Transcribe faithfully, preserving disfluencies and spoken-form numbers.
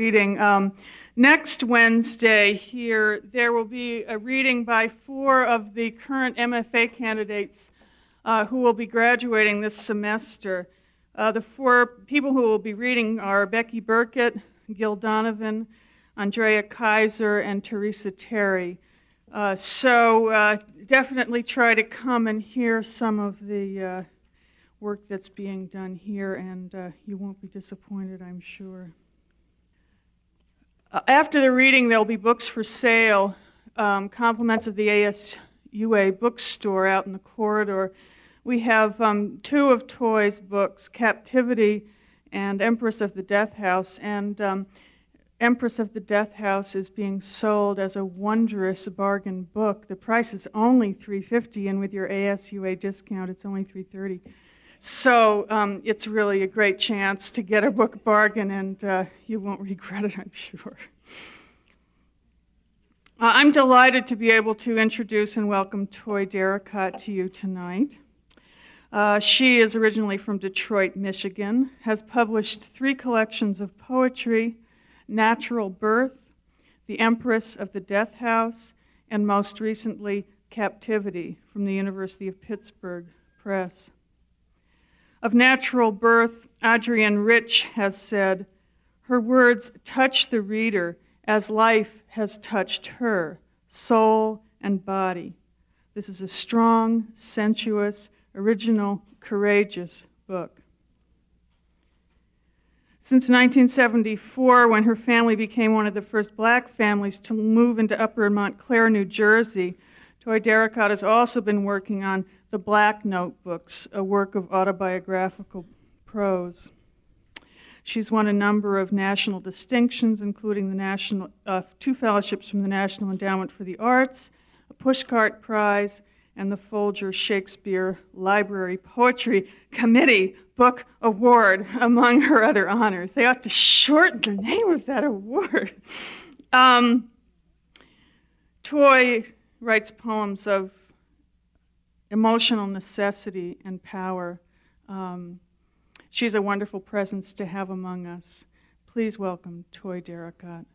reading. Um, next Wednesday here, there will be a reading by four of the current M F A candidates uh, who will be graduating this semester. Uh, the four people who will be reading are Becky Burkett, Gil Donovan, Andrea Kaiser, and Teresa Terry. Uh, so uh, definitely try to come and hear some of the uh, work that's being done here, and uh, you won't be disappointed, I'm sure. Uh, after the reading, there'll be books for sale, um, compliments of the A S U A bookstore out in the corridor. We have um, two of Toy's books, Captivity and Empress of the Death House, and um, Empress of the Death House is being sold as a wondrous bargain book. The price is only three dollars and fifty cents, and with your A S U A discount, it's only three dollars and thirty cents. So um, it's really a great chance to get a book bargain, and uh, you won't regret it, I'm sure. Uh, I'm delighted to be able to introduce and welcome Toy Darracott to you tonight. Uh, she is originally from Detroit, Michigan, has published three collections of poetry, Natural Birth, The Empress of the Death House, and most recently, Captivity from the University of Pittsburgh Press. Of Natural Birth, Adrienne Rich has said, her words touch the reader as life has touched her, soul and body. This is a strong, sensuous, original, courageous book. Since nineteen seventy-four, when her family became one of the first black families to move into Upper Montclair, New Jersey, Toy Darracott has also been working on The Black Notebooks, a work of autobiographical prose. She's won a number of national distinctions, including the national uh, two fellowships from the National Endowment for the Arts, a Pushcart Prize, and the Folger Shakespeare Library Poetry Committee Book Award, among her other honors. They ought to shorten the name of that award. Um, Toy writes poems of emotional necessity and power. Um, she's a wonderful presence to have among us. Please welcome Toy Darracott.